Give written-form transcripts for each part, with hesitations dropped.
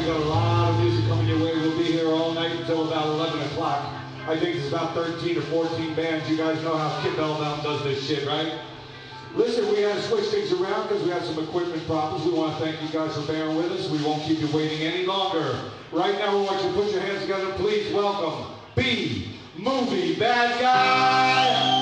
got a lot of music coming your way. We'll be here all night until about 11 o'clock. I think there's about 13 or 14 bands. You guys know how Kip Elbaum does this shit, right? Listen, we had to switch things around because we had some equipment problems. We want to thank you guys for bearing with us. We won't keep you waiting any longer. Right now, we want you to put your hands together. Please welcome B-Movie Bad Guy.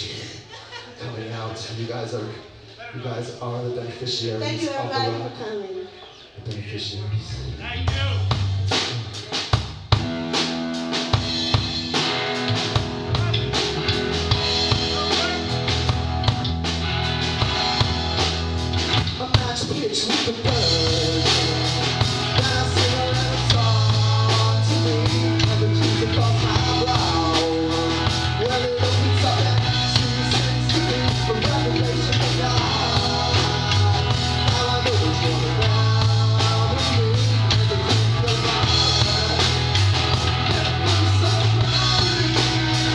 shit coming out. You guys are the beneficiaries. Thank you, of everybody, the for coming. The beneficiaries. Thank you. Pitch with the bird. Then I sing a little song to me, and the keys across my brow. Well, it opens up at 2:16 from Revelation to God. Now I know what's going around with me, and the keys of my heart. I'm so proud of me.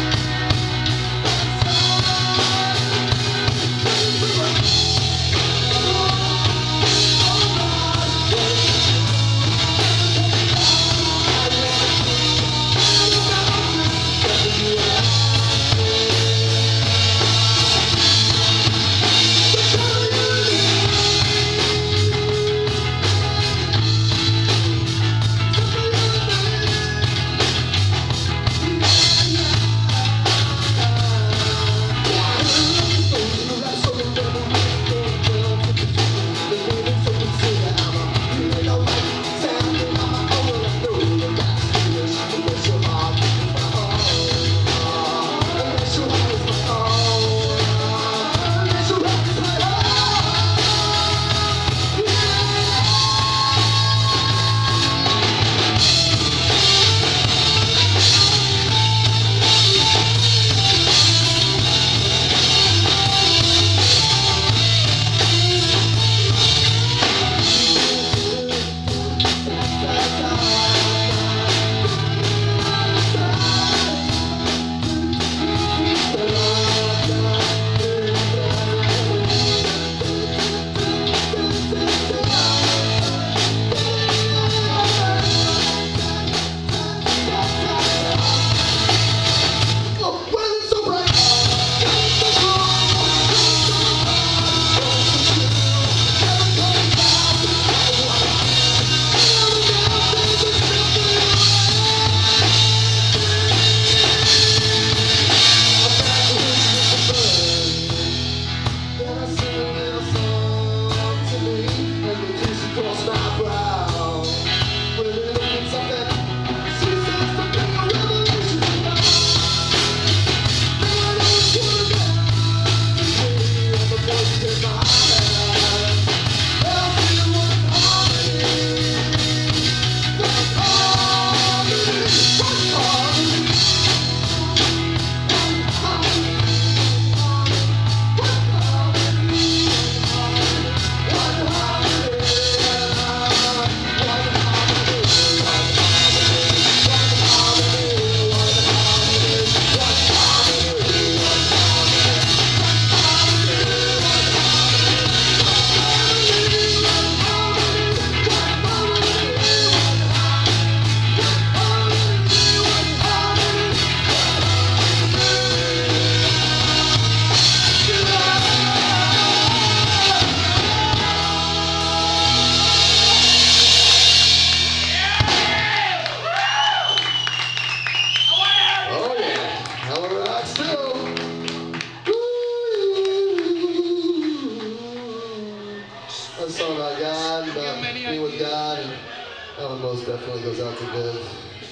A song about God, about being with God, and that one most definitely goes out to Viv.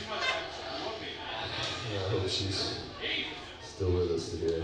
Yeah, I hope she's still with us today.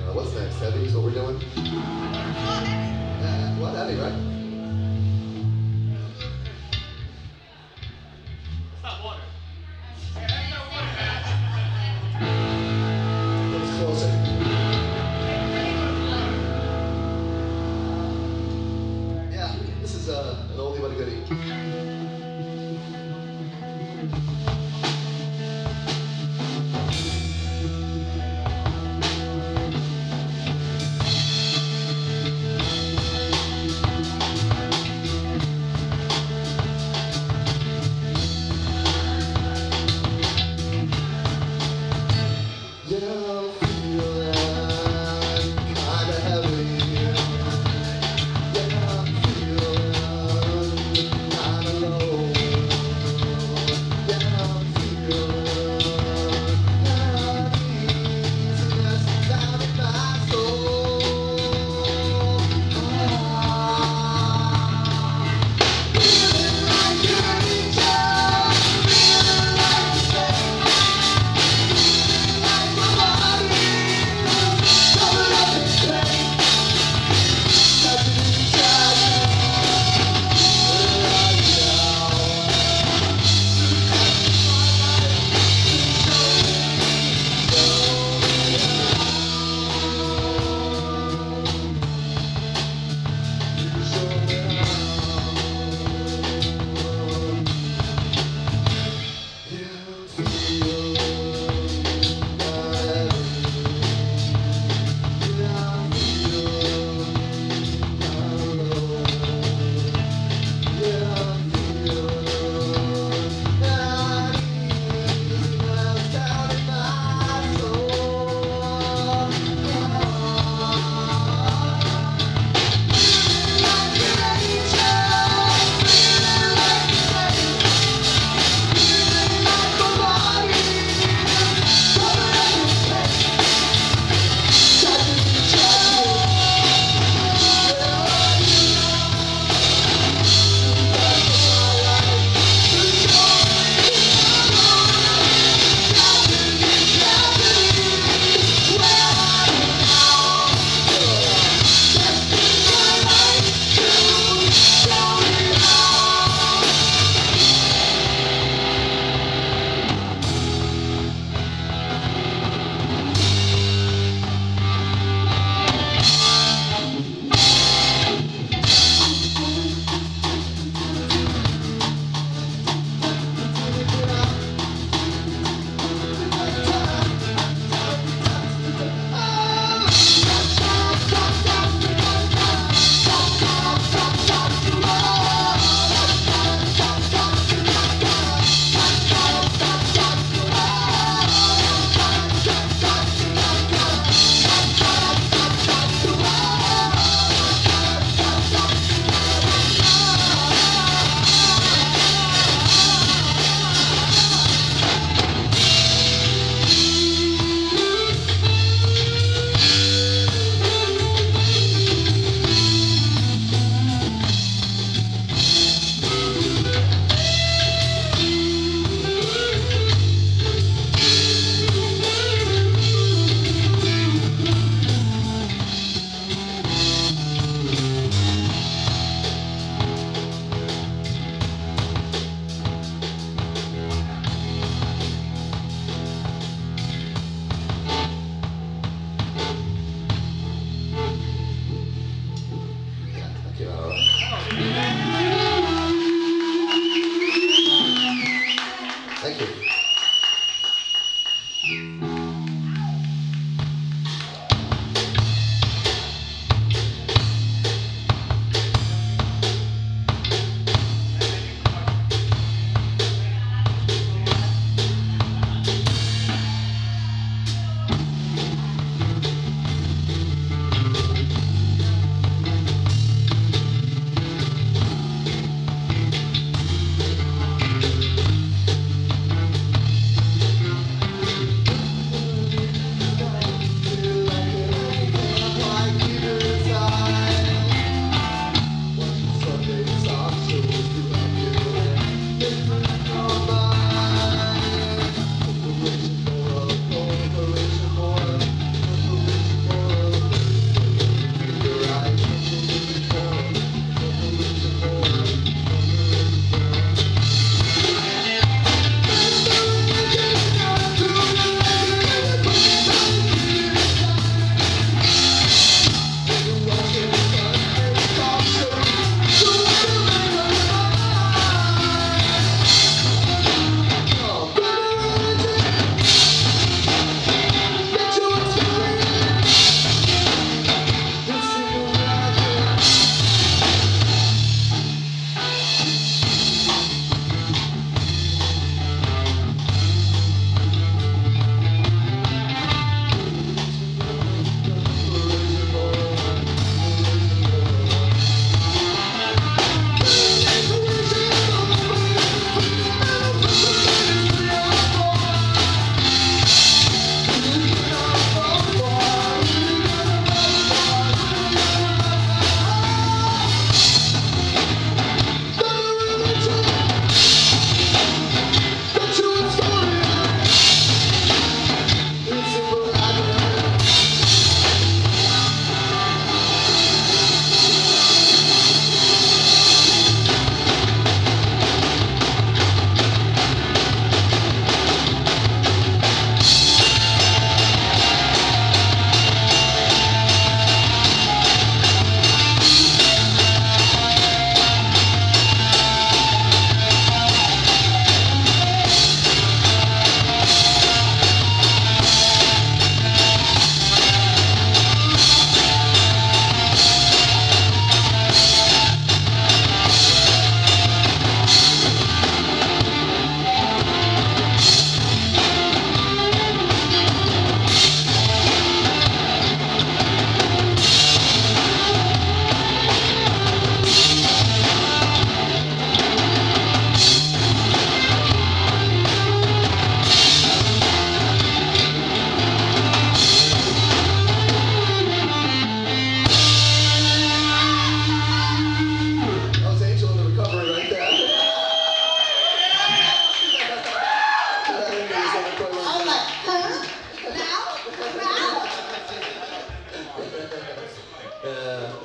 What's next? Heavy is what we're doing? What? Heavy, right? Stop water. It was closer. Yeah, this is an oldie but a goodie.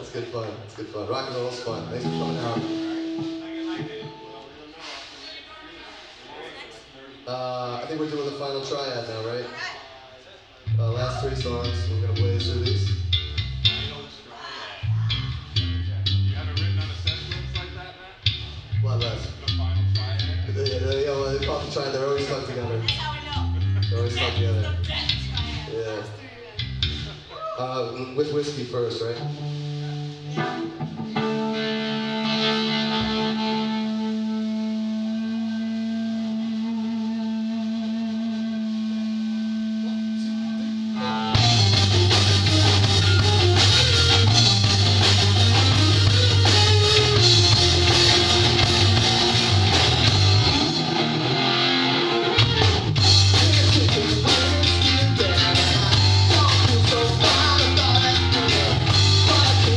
That's good fun. That's good fun. Rock and roll's fun. Thanks for coming out. I think we're doing the final triad now, right? Last 3 songs. We're gonna blaze through these. You have it written on a set list like that, Matt? What less? The final triad? Yeah, well, they call the triad. They're always stuck together. That's how I know. They're always stuck together. The best triad. Yeah. With whiskey first, right? Don't feel so fine about it.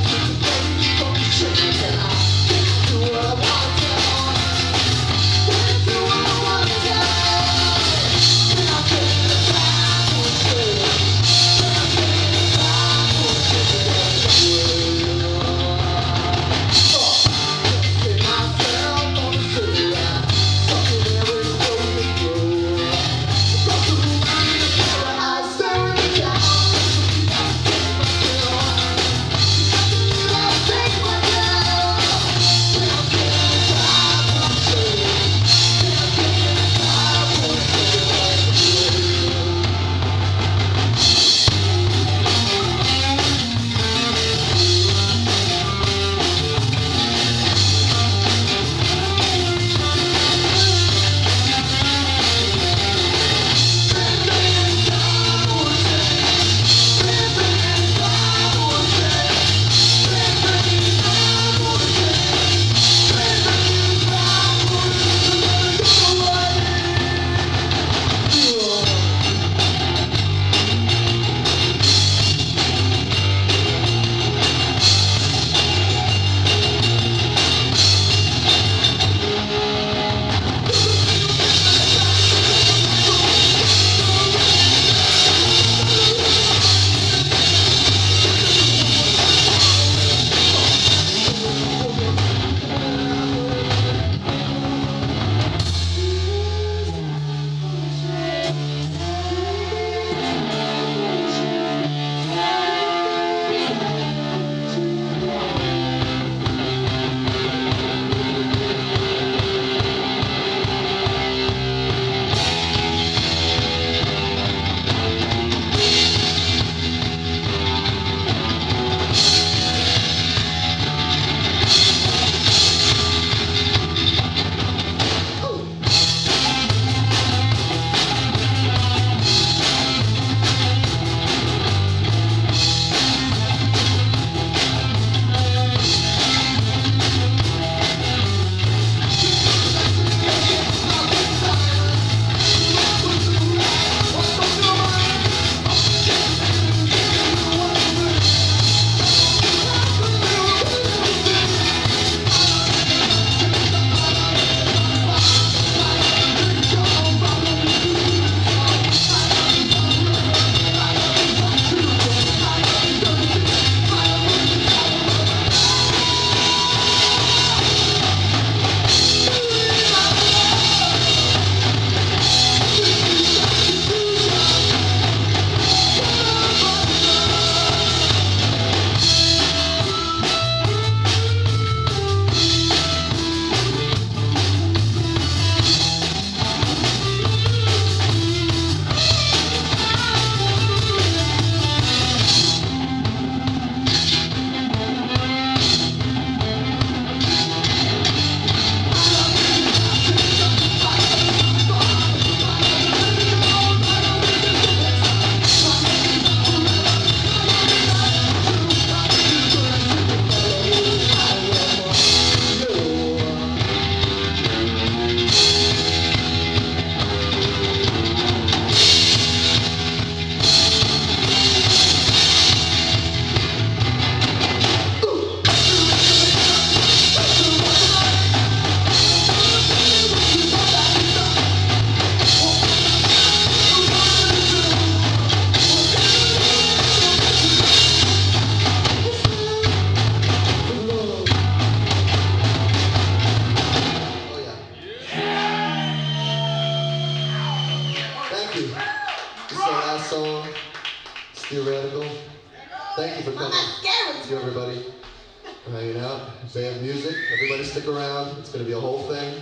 coming. Thank you, everybody, for hanging out. They have music. Everybody stick around. It's going to be a whole thing.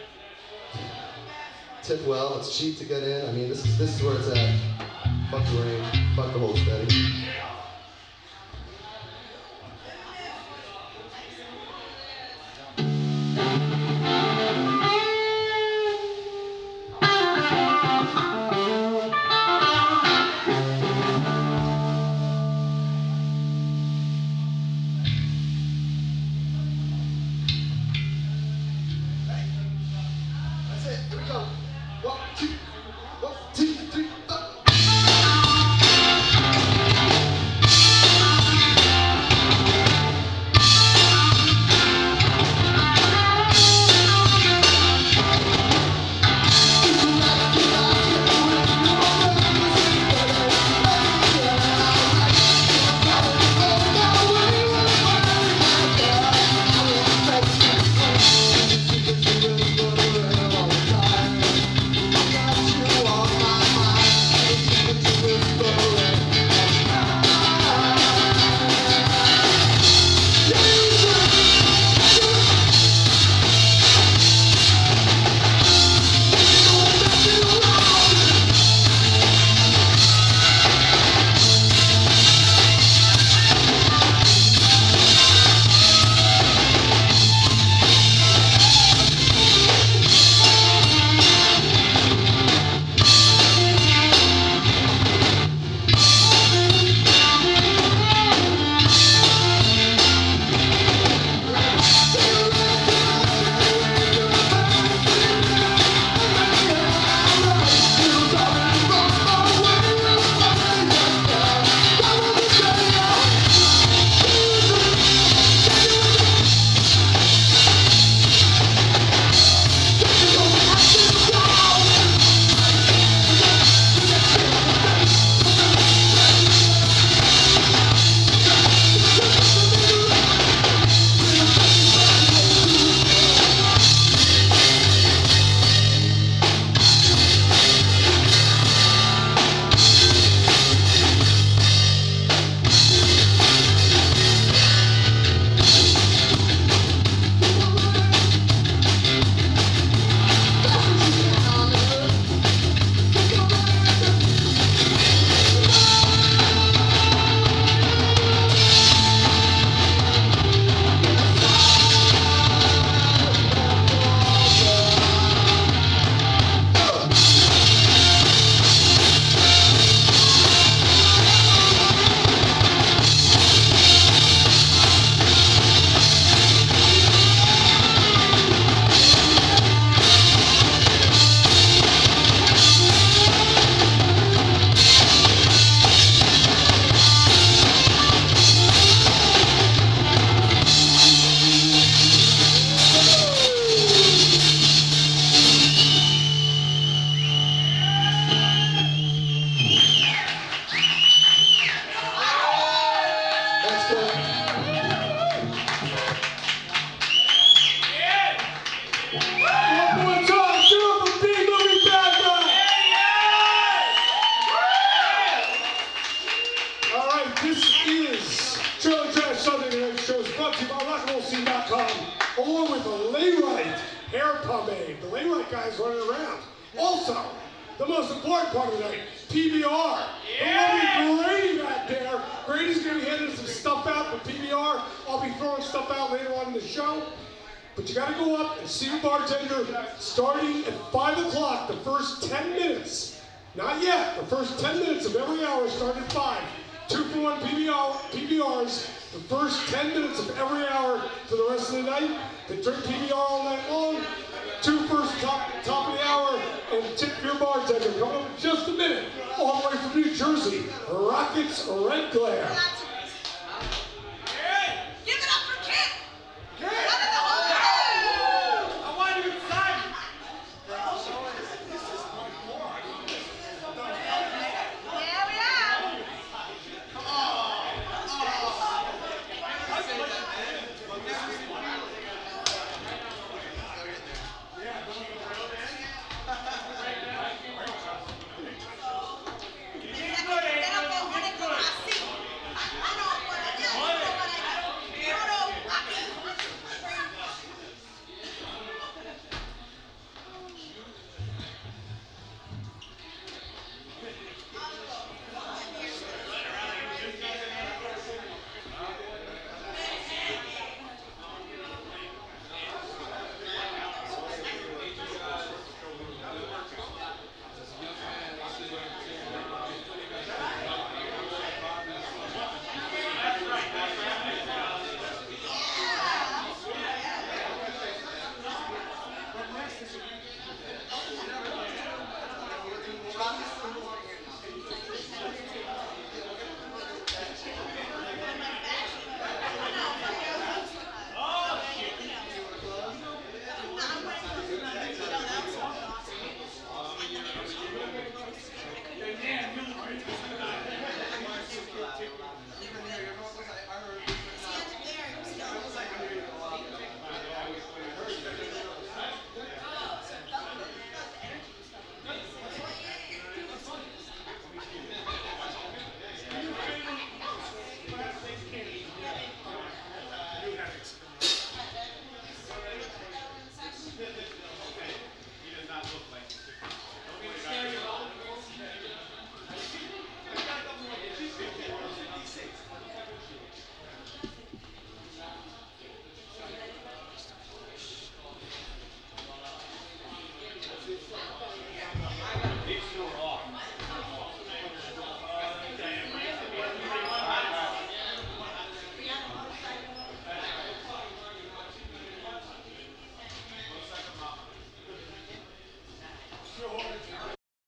Tip well. It's cheap to get in. I mean, this is where it's at. Fuck the rain. Fuck the whole steady. along with the Layrite hair pomade. The Layrite guy's running around. Also, the most important part of the night, PBR. Yeah. The lovely Grady back there. Grady's going to be handing some stuff out for PBR. I'll be throwing stuff out later on in the show. But you got to go up and see the bartender starting at 5 o'clock, the first 10 minutes. Not yet. The first 10 minutes of every hour start at 5. 2-for-1 PBRs. The first 10 minutes of every hour for the rest of the night. They drink PBR all night long. 2 first top of the hour, and tip your bartender. Coming up in just a minute, all the way from New Jersey, Rockets Red Glare.